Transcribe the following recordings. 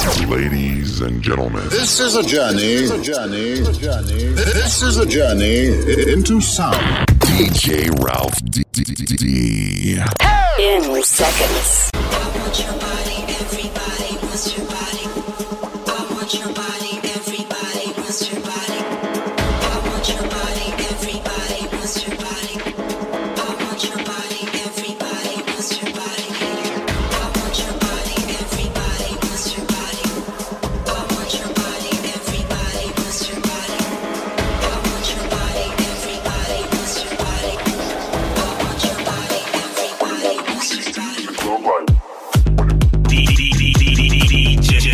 Ladies and gentlemen, this is a journey. This is a journey into sound. DJ Ralph D. In seconds. I want your body, everybody wants your body. I want your body, everybody wants your body. I want your body, everybody wants your body. I want your body, everybody wants your body. I want your body, everybody wants your body. I want your body, everybody wants your body. I want your body, everybody wants your body. I want your body, everybody wants your body. DJ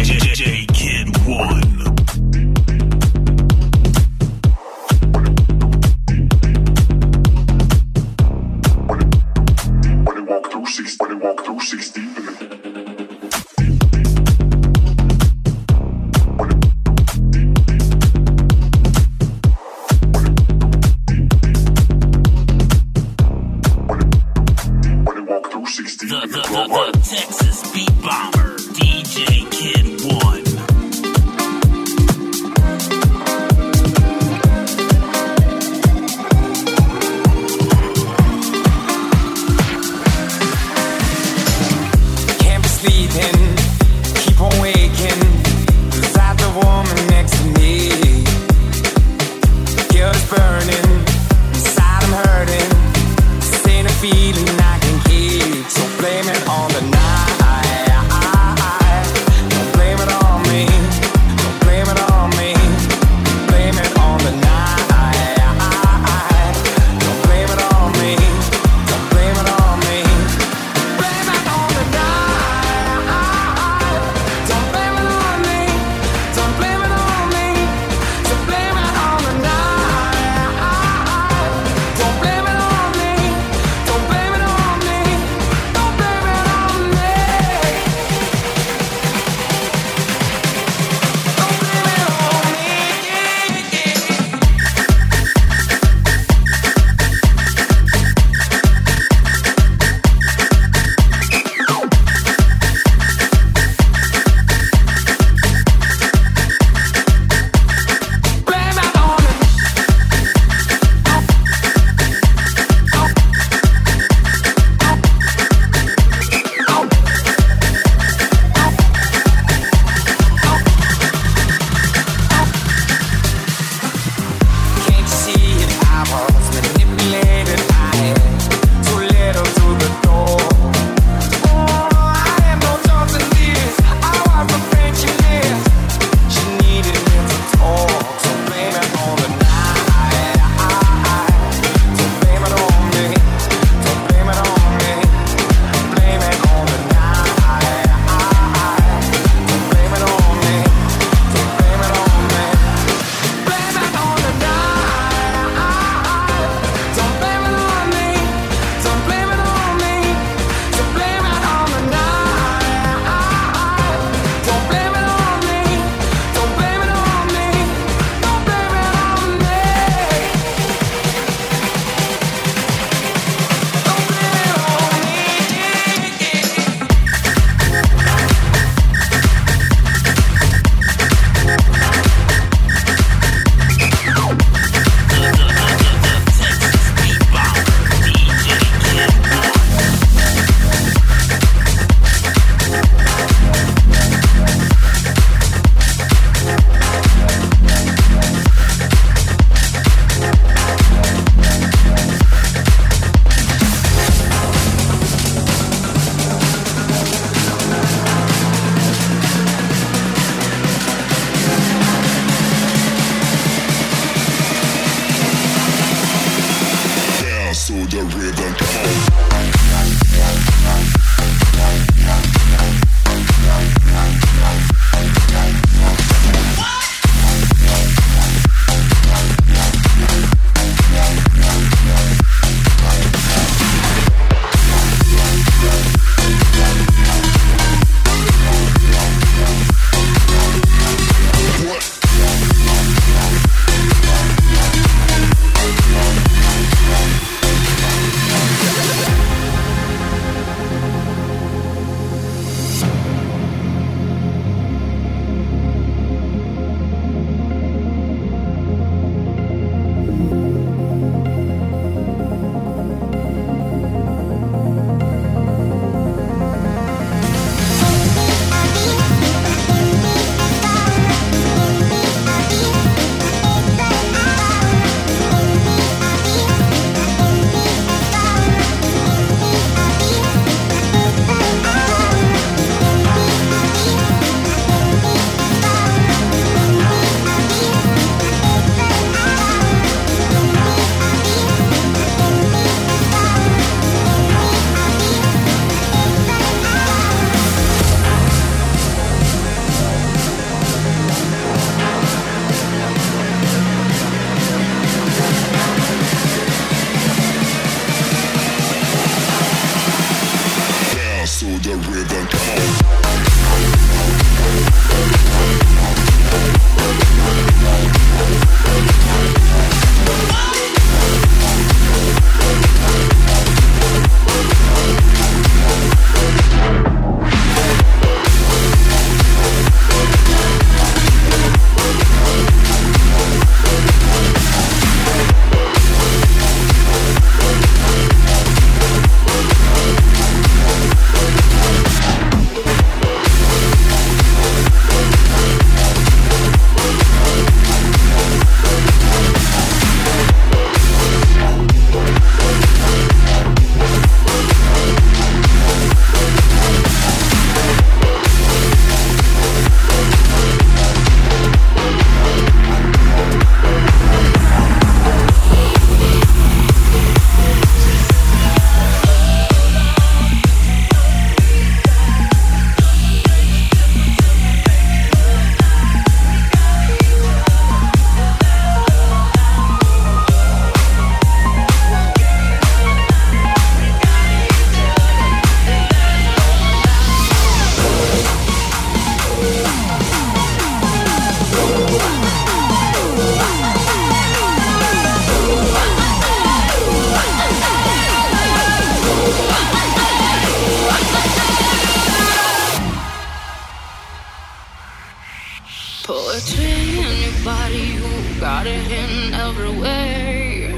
Poetry in your body, you got it in every way.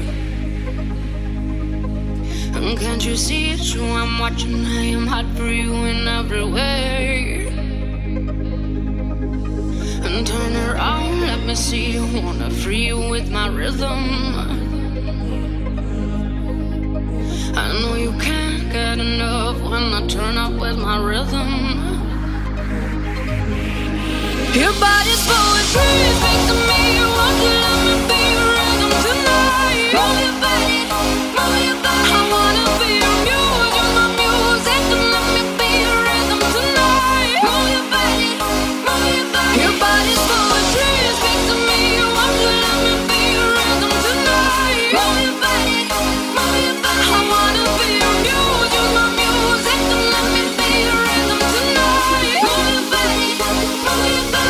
And can't you see it's true? I'm watching, I am hot for you in every way. And turn around, let me see you. Wanna free you with my rhythm. I know you can't get enough when I turn up with my rhythm. Your body's poetry, speak to me. You want to let me be your rhythm tonight. Move your body, move your body. I wanna be your muse, you're my music. And let me be your rhythm tonight. Move your body, move your body. Your body's poetry, speak to me. You want to let me be your rhythm tonight. Move your body, move your body. I wanna be your muse, you're my music. And let me be your rhythm tonight. Move your body, move your body.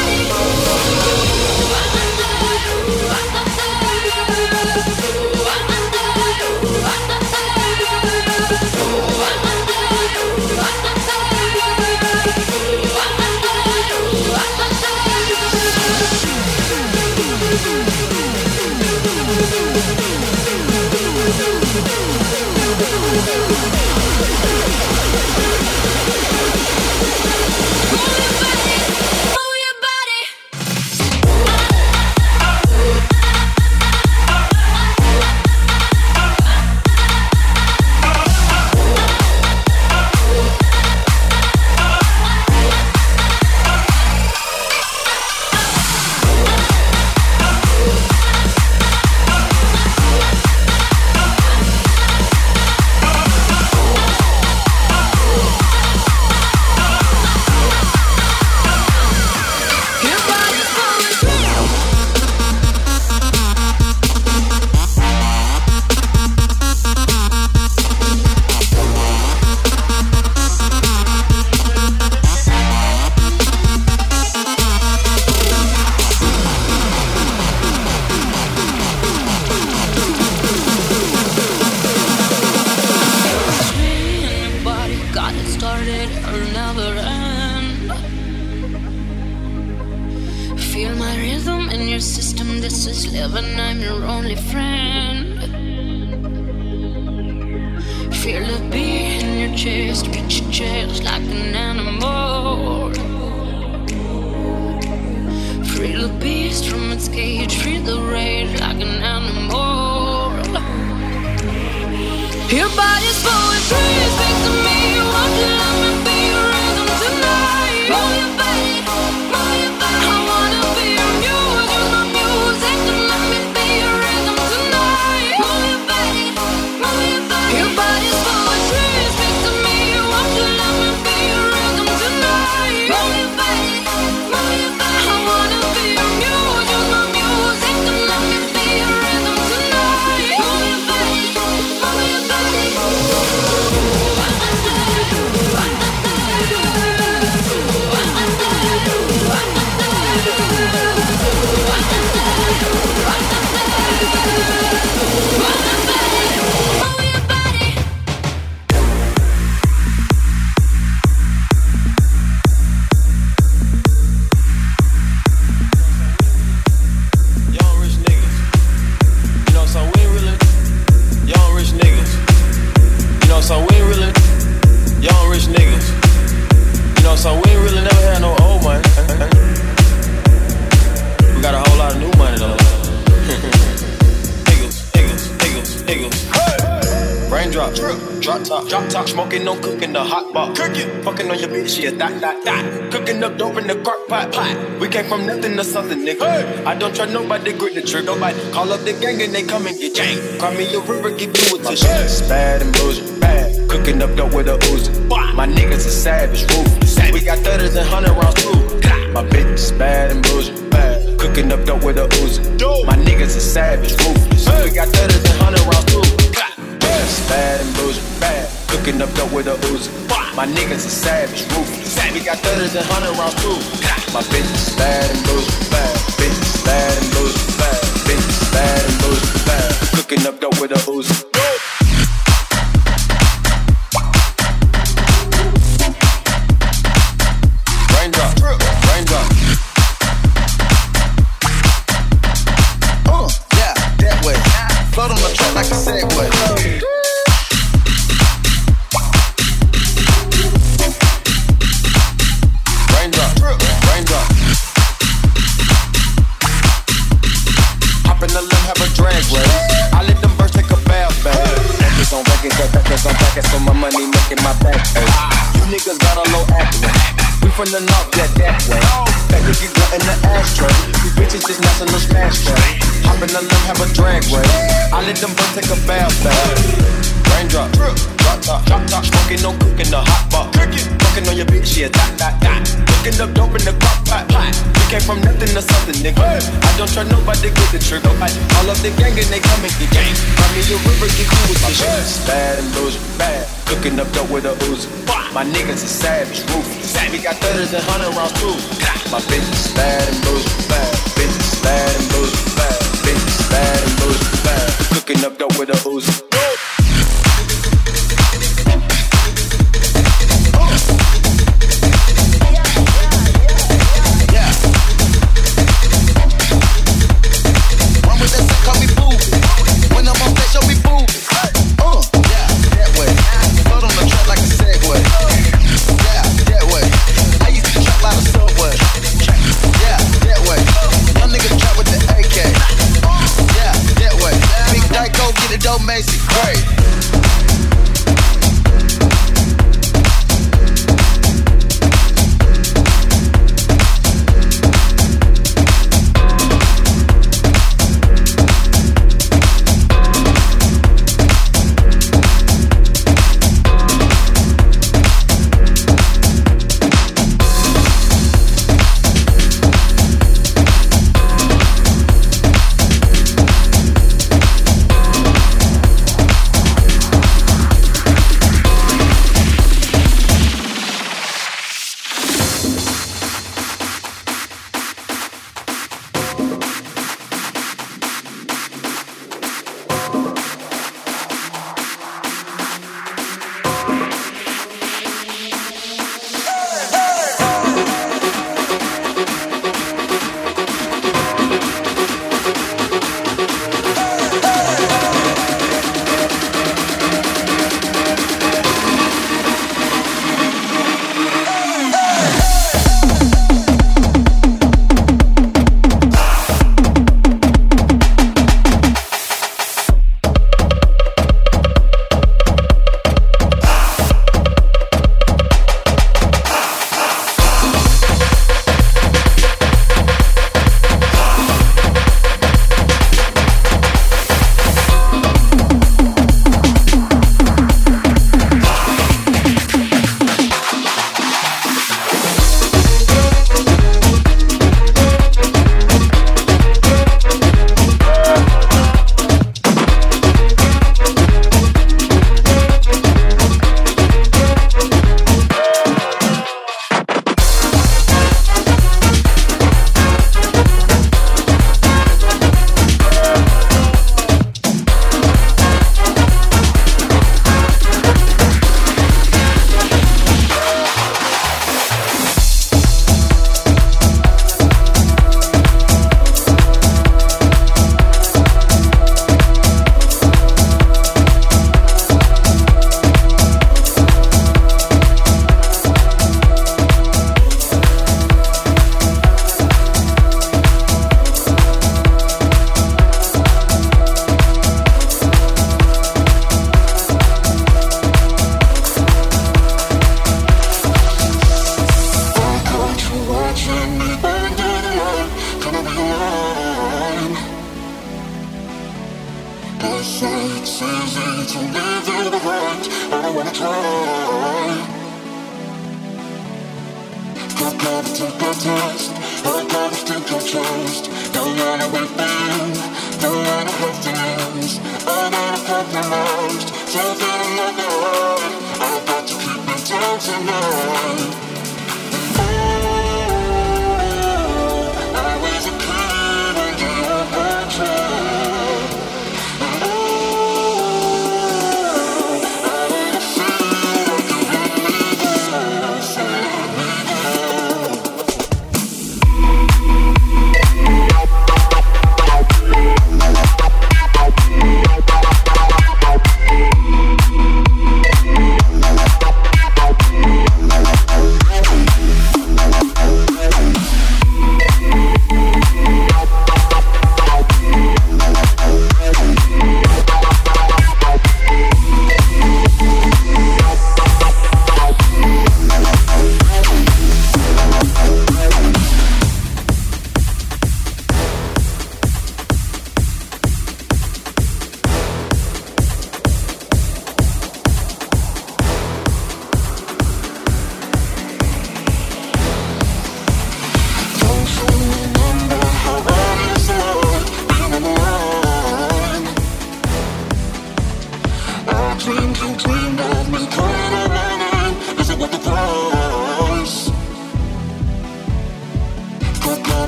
Drop top, smoking, no cooking, the hot pot. Cooking, fucking on your bitch, yeah, that. Cooking up dope in the crock pot. We came from nothing to something, nigga. Hey. I don't trust nobody, grip the trigger. Nobody call up the gang and they come and get gang. Cry me a river, give you a tissue. It's bad and bullshit, bad. Cooking up dope with a Uzi. My niggas are savage, ruthless. We got 30s and 100 rounds too. My bitch is bad and bullshit, bad. Cooking up dope with a Uzi. My niggas are savage, ruthless. We got 30s and 100 rounds too. It's bad and bullshit, bad. Cooking up dope with a Uzi. My niggas are savage, ruthless. We got 30s and 100 rounds too. My bitch is bad and bullshit, bad. Bitch is bad and bullshit, bad. Bitch is bad and bullshit, bad. Cooking up dope with a Uzi. Raindrop, raindrop. from the north, yeah, that way. That cookie blunt in the ashtray. These bitches just national smash tray. Hop in the limb, have a drag race. I let them both take a bath. Raindrop, drop top, smoking, no cooking, the hot pot. Fucking on your bitch, yeah, dot. Cooking up dope in the crock pot. We came from nothing to something, nigga. I don't try nobody, get the trigger. All of the gang and they come and get gang. Run me the river, get cool with this shit. Bad and losing, bad. Cooking up dope with a Uzi. My niggas is savage, ruthless. We got 30s and 100 rounds too. My bitch is bad and losing, bad. Bitch is bad and losing, bad. Bitch is bad and losing, bad. Cooking up dope with a Uzi.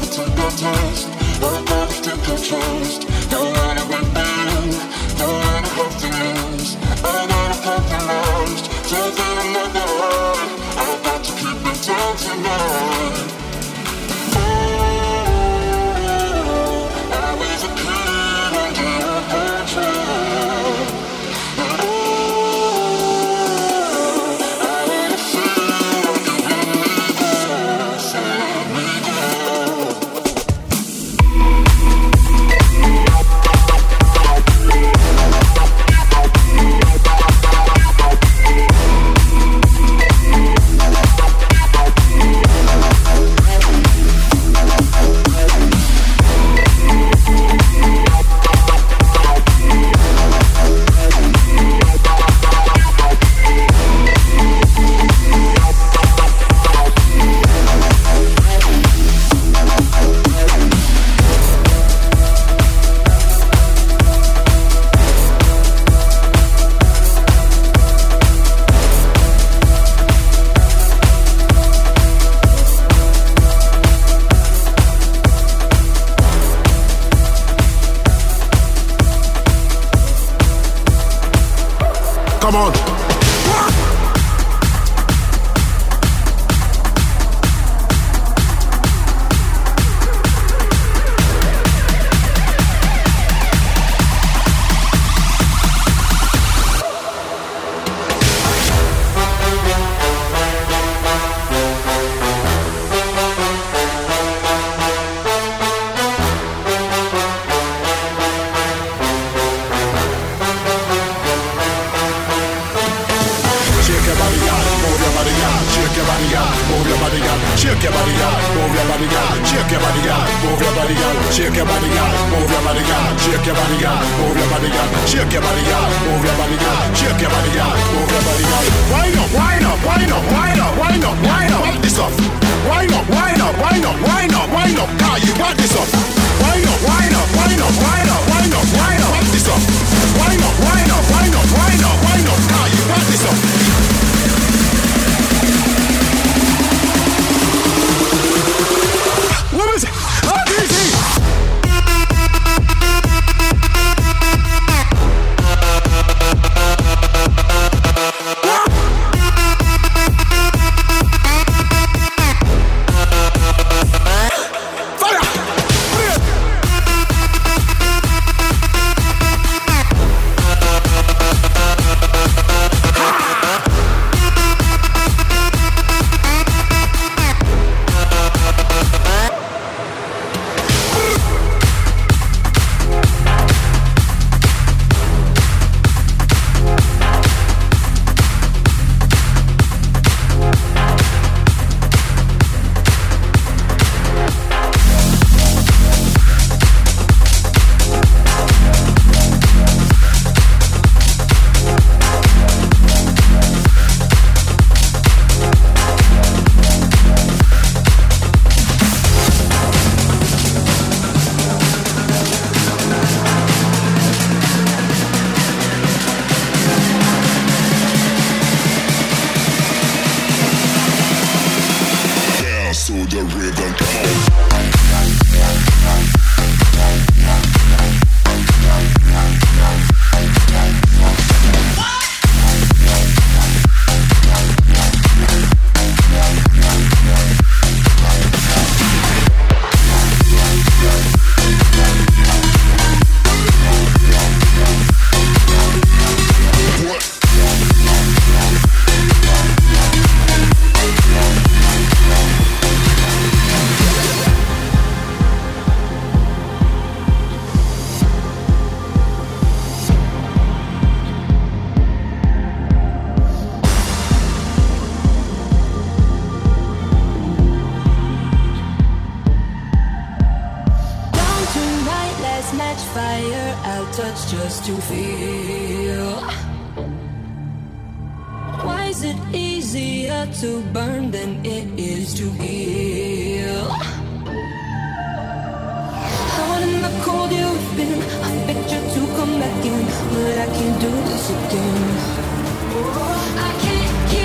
Come on.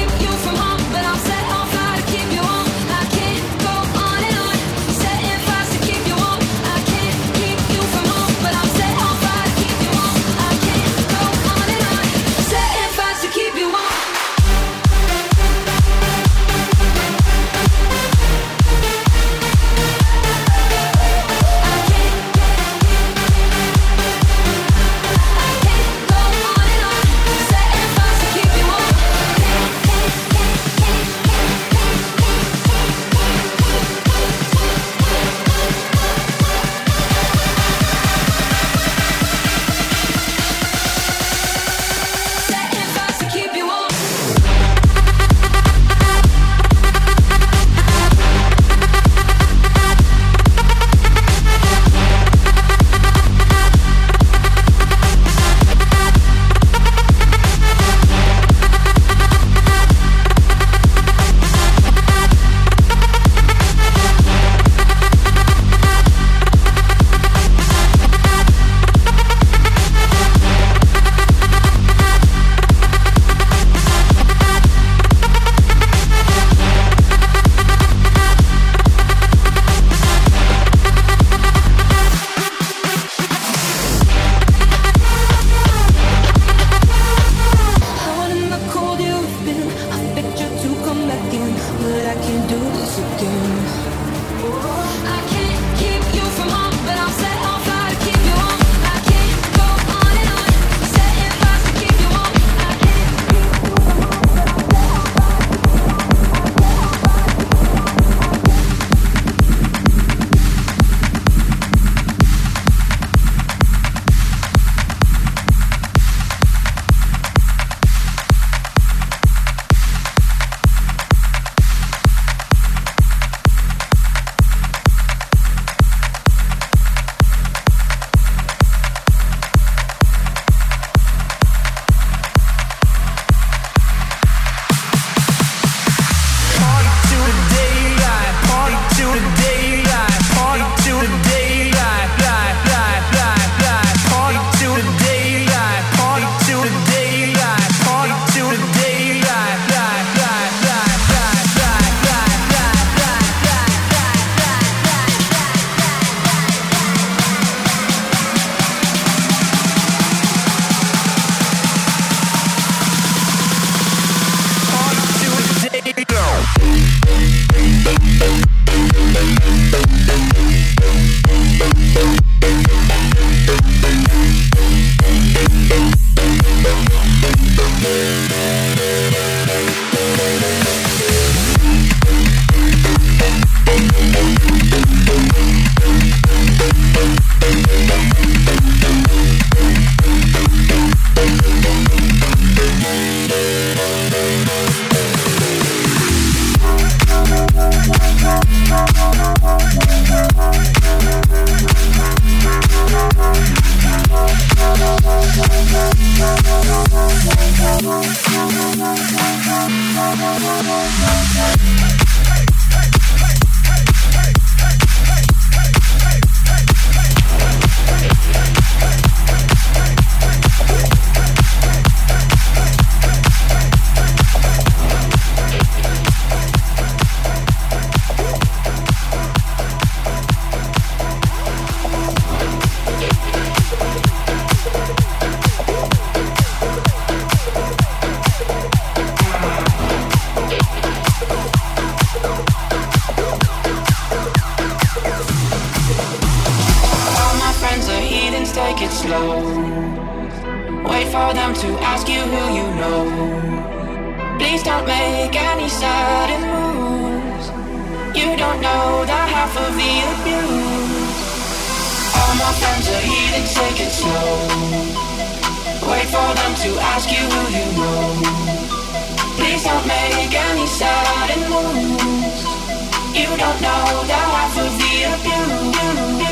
Keep you on. I can't go on and on. Setting fires it slow. Wait for them to ask you who you know. Please don't make any sudden moves. You don't know the half of the abuse. All my friends are here to take it slow. Wait for them to ask you who you know. Please don't make any sudden moves. You don't know the half of the abuse.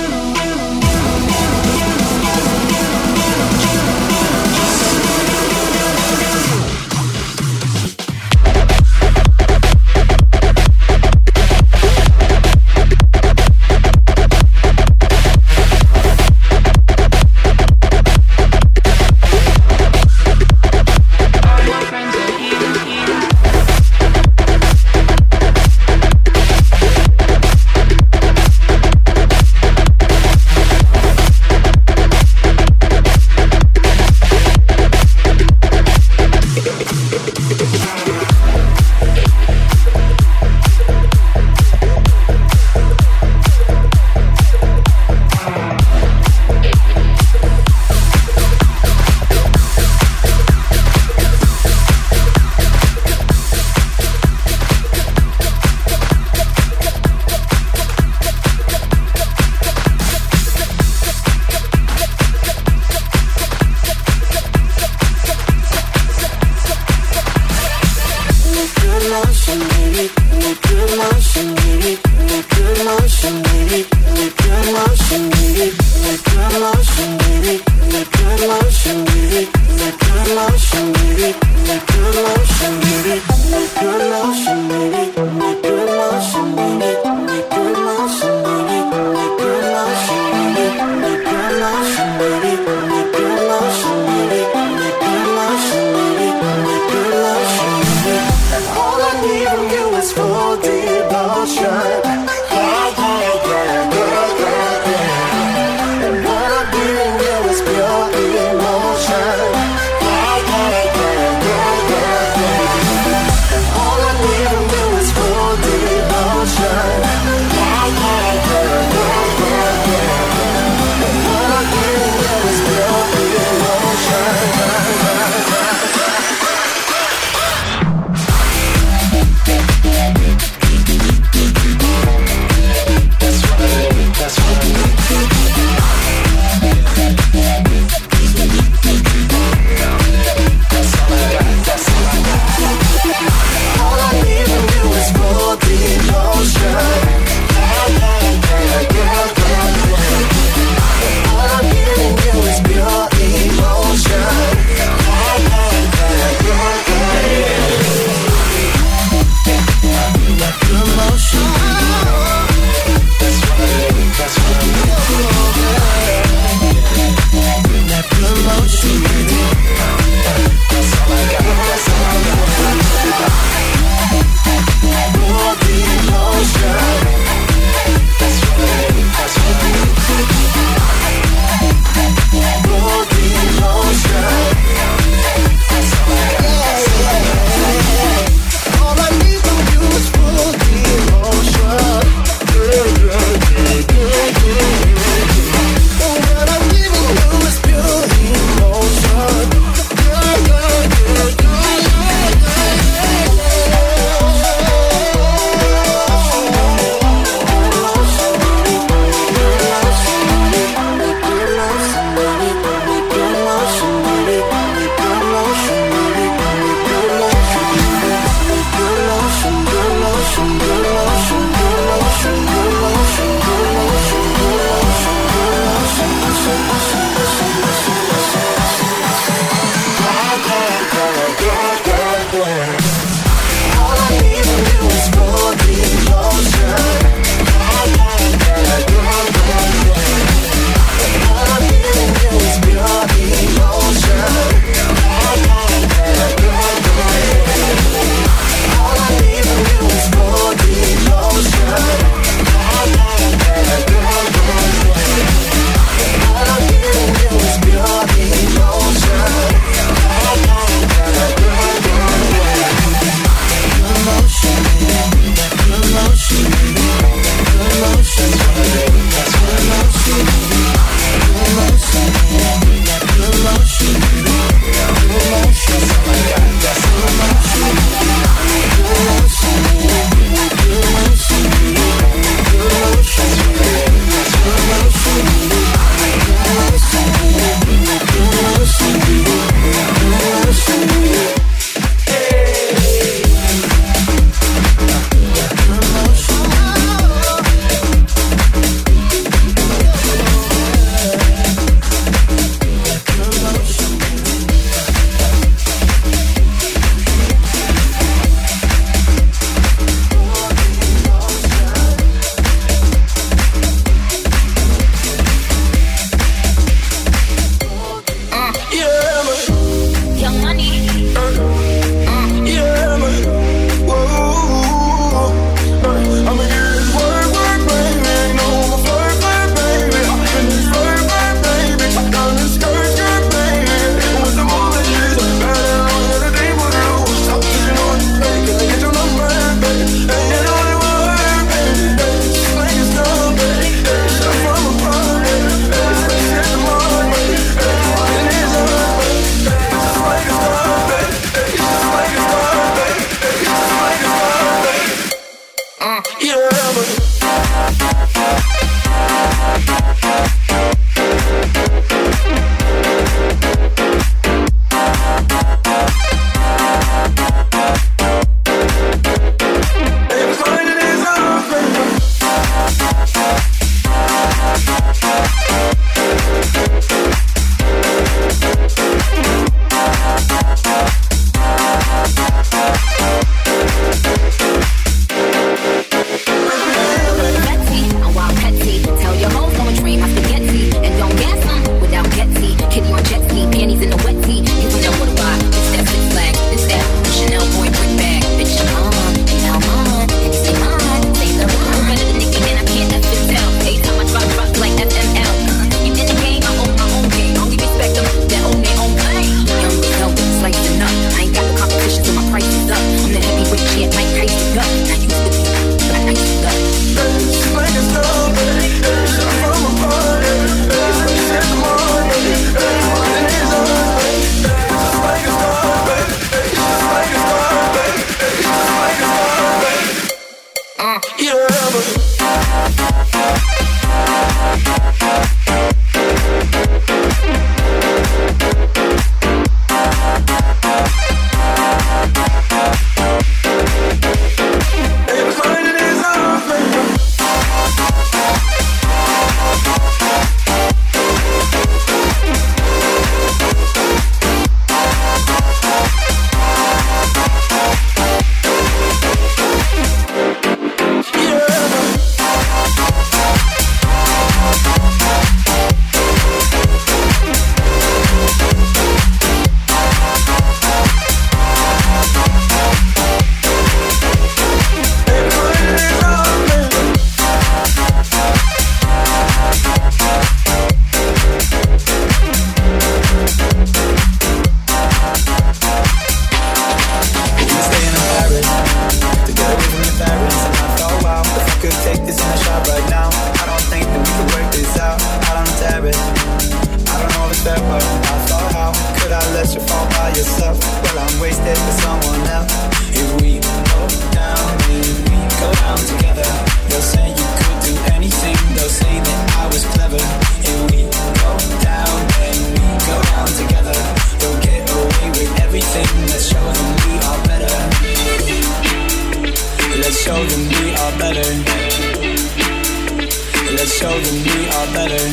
Let's show them we are better.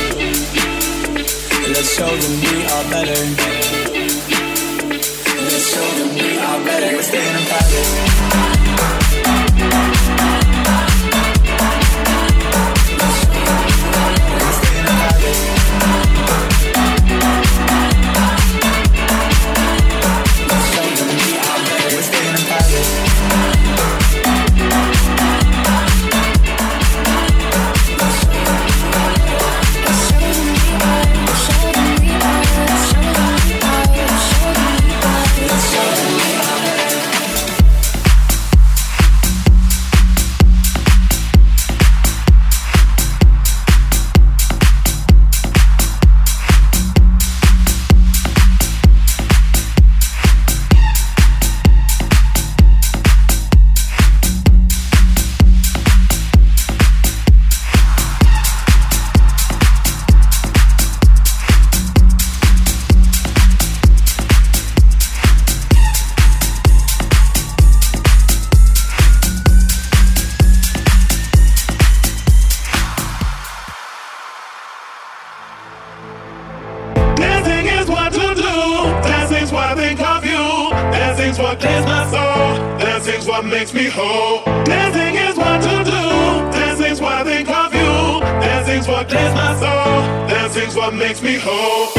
Let's show them we are better. Let's show them we are better. We're staying in private. Makes me whole. Dancing is what to do. Dancing's what I think of you. Dancing's what clears my soul. Dancing's what makes me whole.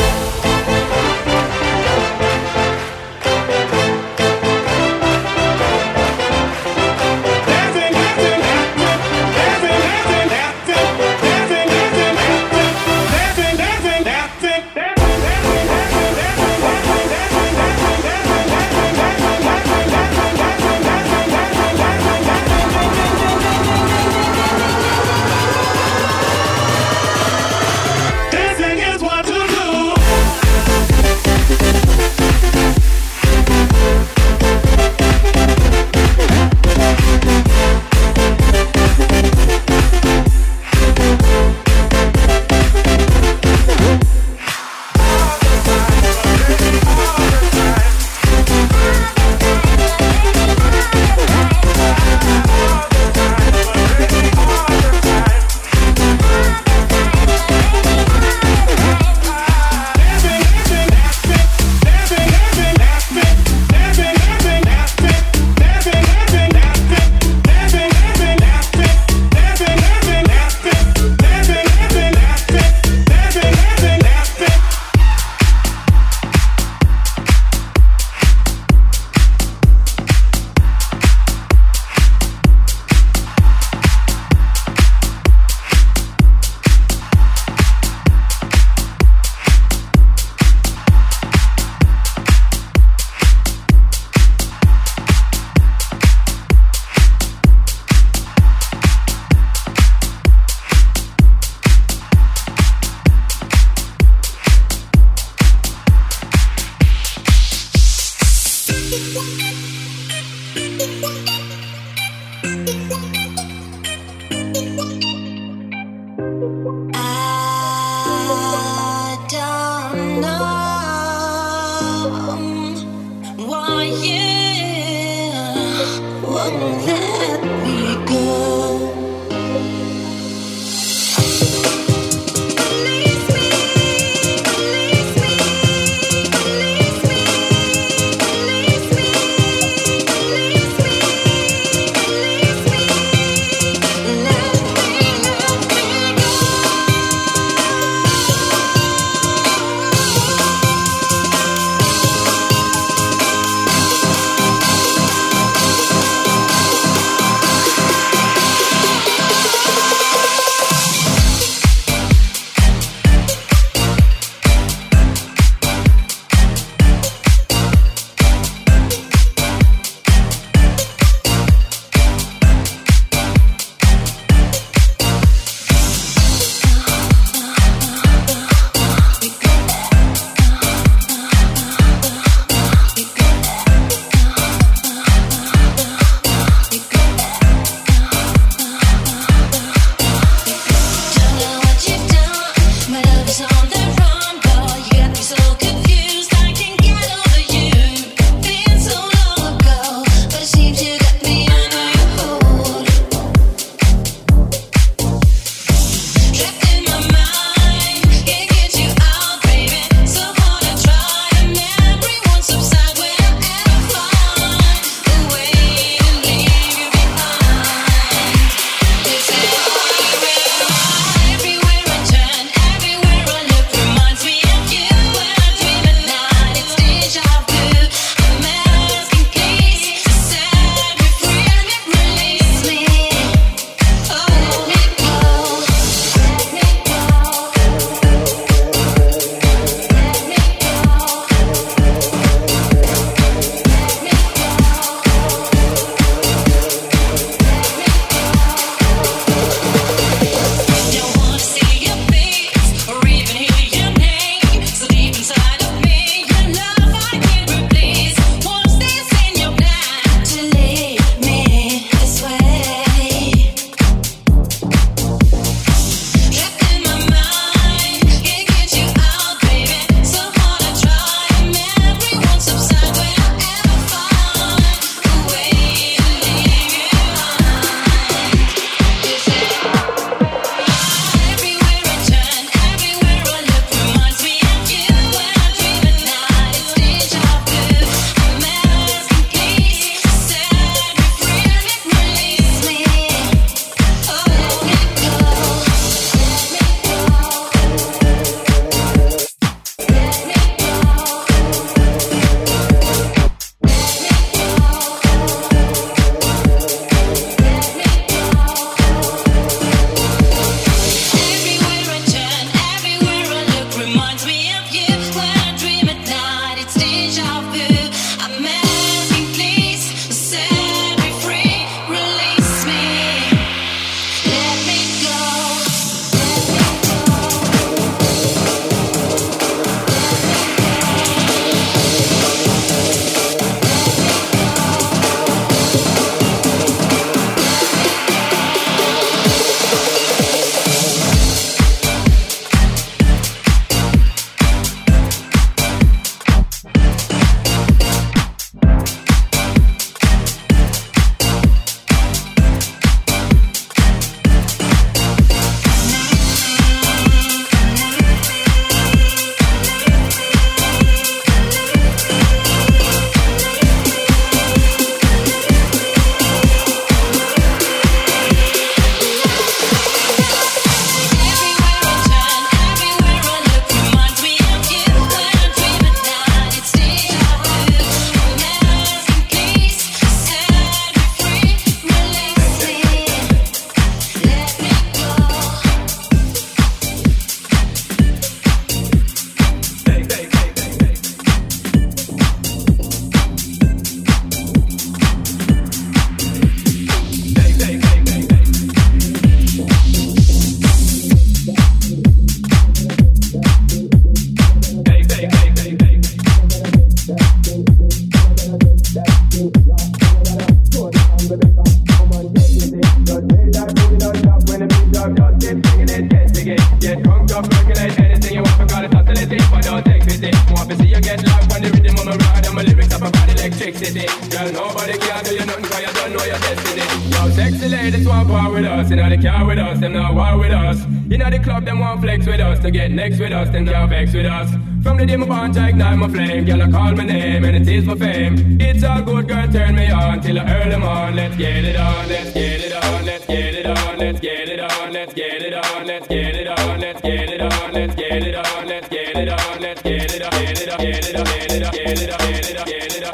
city. Girl, nobody can do you nothing cause you don't know your destiny. Yo, sexy ladies want war with us. Inna the car with us, them not war with us. Inna the club, them want flex with us. To get next with us, them can't vex with us. From the day my bond, I ignite my flame. Girl, I call my name and it is my fame. It's all good, girl, turn me on till I earn them on. Let's get it on, let's get it on, let's get it on, let's get it on, let's get it on, let's get it on, let's get it on, let's get it on, let's get it on, let's get it on, get it on, get it on, get it on, get it on, get it on, get it on, get it on, get it on,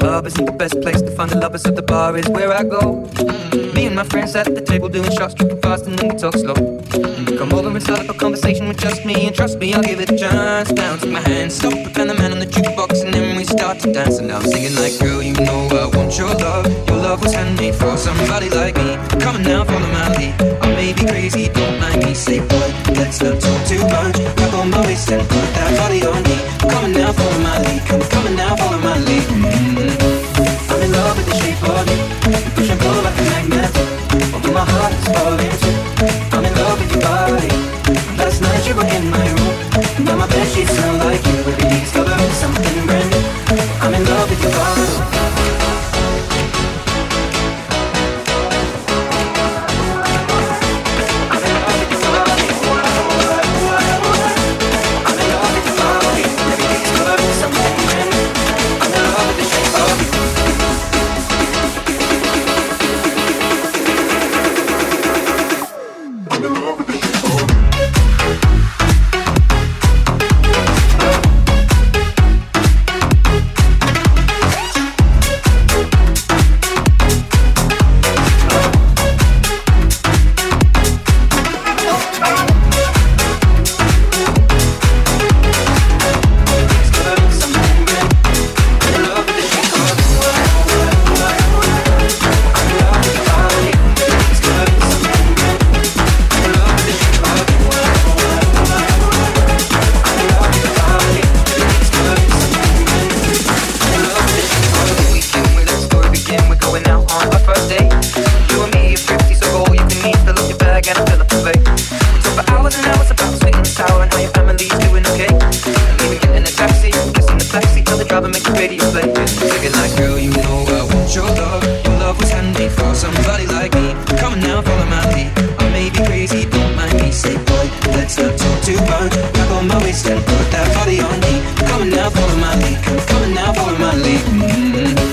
club isn't the best place to find the lovers, so the bar is where I go. Me and my friends at the table doing shots, tripping fast, and then we talk slow. Come over and start up a conversation with just me, and trust me, I'll give it a chance. Now take my hand, stop it, and the man on the jukebox, and then we start to dance. And I'm singing like, girl, you know I want your love. Your love was handmade for somebody like me. Come on now, follow my lead. I may be crazy, don't mind me. Say, boy, let's not talk too much. Grab on my waist and put that body on me. Come on now, follow my lead. Come on now, follow my lead. I'm in love with the shape of you. You push and pull like a magnet. Although my heart is falling too. I'm in love with your body. Last night you were in my room. Now my bed sheets smell like you. Every day discovering something brand new. I'm in love with your body. Coming now, follow my lead. Coming now, follow my lead.